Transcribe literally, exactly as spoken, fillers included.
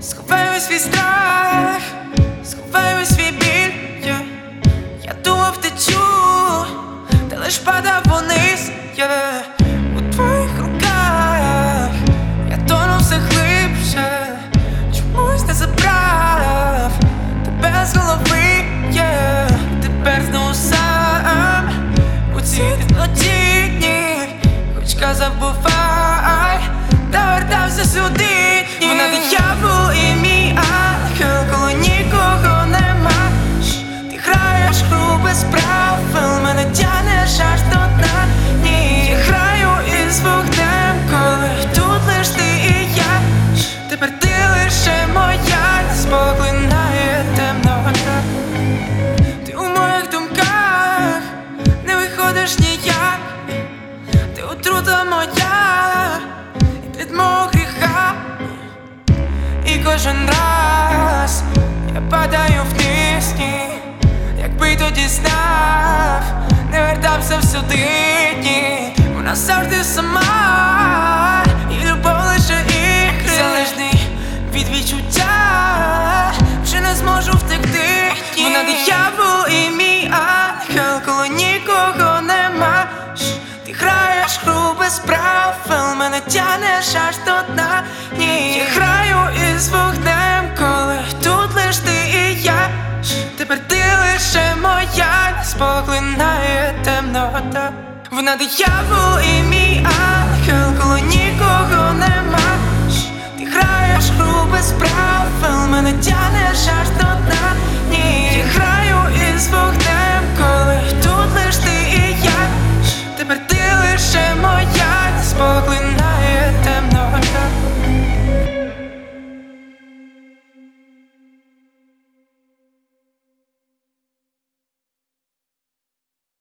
Сховаю свій страх, сховаю свій біль, yeah. Я думав, втечу, та лиш падав вниз, yeah. У твоїх руках я тонув все глибше, чомусь не забрав тебе з голови, yeah. Тепер знову сам у цій темноті, ні. Хоч казав бувай, та вертався сюди, ні. Вона диявол і мій ангел, коли нікого нема. Ти граєш гру без правил, мене тянеш аж до дна, ні. Я граю із вогнем, коли тут лиш ти і я. Тепер ти лише моя, нас поглинає темнота. Ти у моїх думках не виходиш ніяк. Ти отрута моя від мого гріха. І кожен раз я падаю вниз, ні. Якби тоді знав, не вертався всюди, ні. Вона завжди сама, і любов лише ігри. Залежний від відчуття, вже не зможу втекти, ні. Вона диявол і мій ангел, коли нікого нема. Ти граєш гру без правил, мене тянеш аж до дна, ні. Я граю із вогнем, коли тут лиш ти і я. Тепер ти лише моя, нас поглинає темнота. Вона диявол і мій ангел, коли нікого нема. Ти граєш гру без правил, мене тянеш аж до дна, ні. Я граю із вогнем.